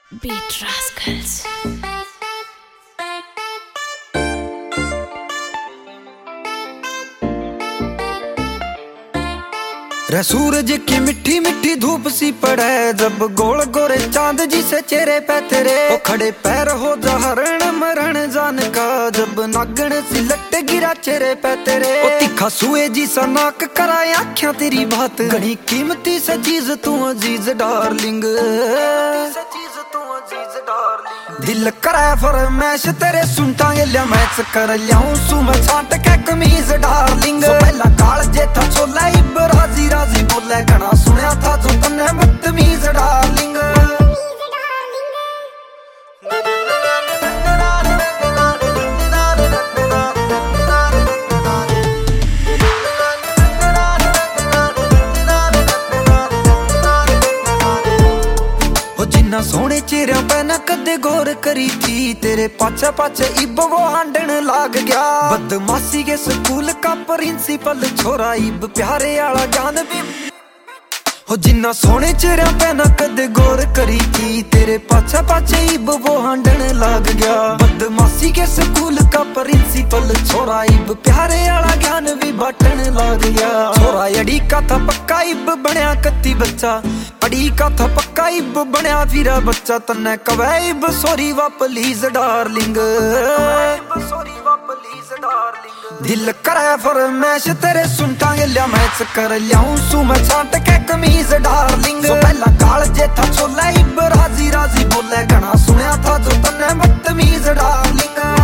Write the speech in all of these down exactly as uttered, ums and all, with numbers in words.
Beat Rascals. रे सूरज की मिट्टी मिट्टी धूप सी पड़े, जब गोल गोरे चांद जी से चेहरे पे तेरे ओ खड़े पैर हो जा हरण मरण जान का, जब नागण सी लट गिरा चेहरे पे तेरे ओ तीखा सुए जी सा नाक कराए आँखें तेरी बात, घनी कीमती सा चीज तू अजीज डार्लिंग, दिल करे फरमैश तेरे सुनता लिया मैच कर लियाऊं सू मैं छांट के कमीज डार्लिंग, पहला काल जे था छोला इब राजी राजी बोले घना सुनया था जो तन्ने बदतमीज डार्लिंग। जिन्ना सोने चेहरा पे ना कदे गौर करी थी, तेरे पाछे पाछे इब वो हांडन लाग गया, बदमाशी के स्कूल का प्रिंसिपल छोरा इब प्यारे आला जान भी हो, जिन्ना सोने चेहरा पे ना कदे गौर करी थी, तेरे पाछे पाछे इब वो हांडन लाग गया, बदमाशी के स्कूल का प्रिंसिपल छोरा इब प्यारे आला ज्ञान भी बांटन लाग गया, छोरा अड़ी का था पक्का इब बनया कत्ती बच्चा, अड़ी का था पक्का इब बनया फिरा बच्चा, तन्ने कवे इब सॉरी वा प्लीज डार्लिंग, दिल करे फरमैश तेरे सुनता लिया मैच कर लियाऊं सू मैं छांट के कमीज डार्लिंग, पहला काल जे था छोला इब राजी राजी बोले घना सुनया था जो तन्ने बदतमीज डार्लिंग।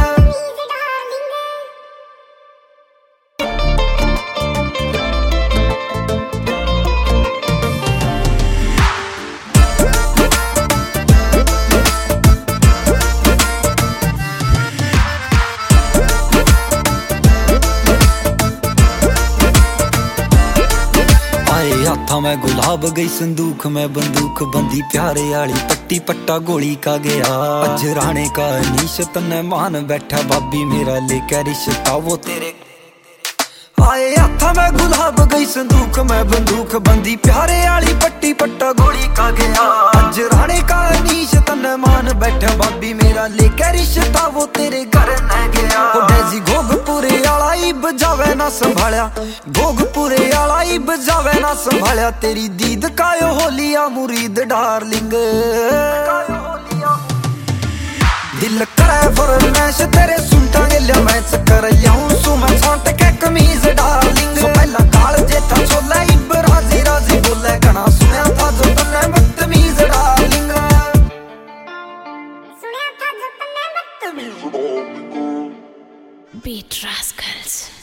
हाथा में गुलाब गई संदूक में बंदूक बंदी, प्यारे आली पट्टी पट्टा गोली का गया, अजराने का नीश तन्ने मान बैठा भाभी मेरा लेकर रिश्ता वो तेरे आए, हाथा में गुलाब गई संदूक में बंदूक बंदी, प्यारे आली पट्टी पट्टा गोली का गया, अजराने का नीश तन्ने मान बैठा भाभी मेरा लेकर रिश्ता वो तेरे घर न गया, डेजी घोगपुरे आला इब जावे ना संभालिया, घोगपुरे आला इब जावे ना संभालिया, तेरी दीद कायो होलिया मुरीद डार्लिंग, दिल करे फरमैश तेरे सुनता लिया मैच कर लियाऊं सू मैं छांट के कमीज डार्लिंग, पहला काल जे था छोला इब राजी राजी बोले घना सुनया था जो तन्ने बदतमीज डार्लिंग, Beat Rascals.